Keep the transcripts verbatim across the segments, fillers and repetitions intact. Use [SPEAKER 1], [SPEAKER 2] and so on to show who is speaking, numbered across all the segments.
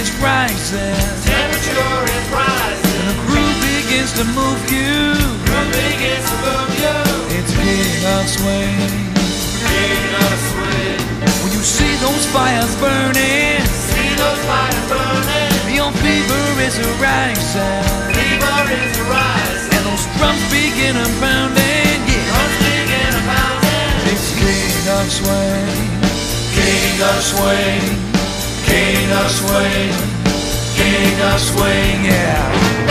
[SPEAKER 1] is rising.
[SPEAKER 2] Temperature is rising.
[SPEAKER 1] And the groove begins to move you.
[SPEAKER 2] Groove begins to move you.
[SPEAKER 1] It's King of Swing.
[SPEAKER 2] King of Swing.
[SPEAKER 1] When you see those fires burning,
[SPEAKER 2] See those fires burning.
[SPEAKER 1] your fever is rising.
[SPEAKER 2] Fever is rising.
[SPEAKER 1] And those drums begin to pounding. Yeah,
[SPEAKER 2] Drums begin to pounding.
[SPEAKER 1] it's King of Swing.
[SPEAKER 2] King of Swing. King of Swing. King of Swing.
[SPEAKER 1] Yeah.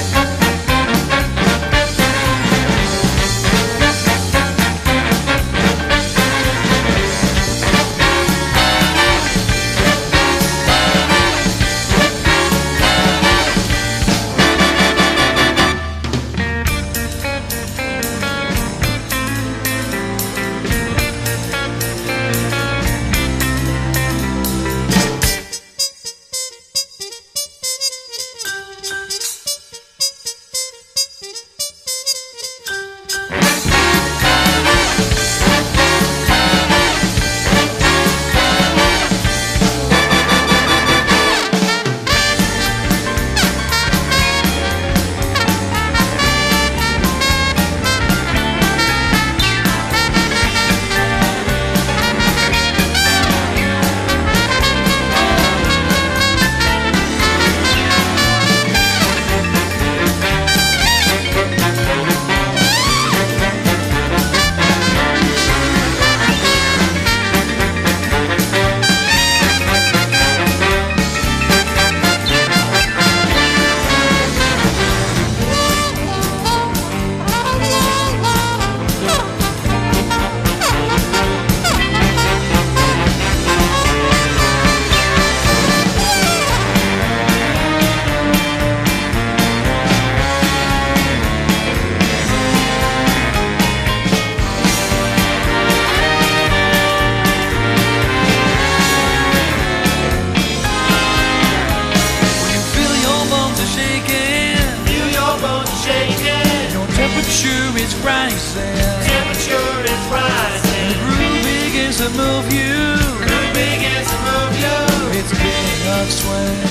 [SPEAKER 1] Temperature is rising.
[SPEAKER 2] Temperature is rising.
[SPEAKER 1] The groove begins to move you.
[SPEAKER 2] Groove begins to move you.
[SPEAKER 1] It's King of Swing.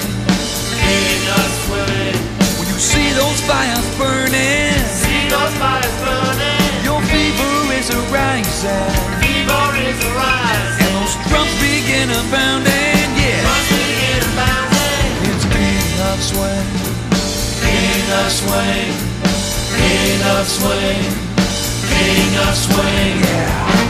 [SPEAKER 2] King of Swing.
[SPEAKER 1] When you see those fires burning,
[SPEAKER 2] See those fires burning.
[SPEAKER 1] your fever is rising.
[SPEAKER 2] Fever is rising.
[SPEAKER 1] And those drums begin to pounding. Yeah,
[SPEAKER 2] Drums begin to pounding.
[SPEAKER 1] it's King of Swing.
[SPEAKER 2] King of Swing. King of Swing. King of Swing.
[SPEAKER 1] Yeah.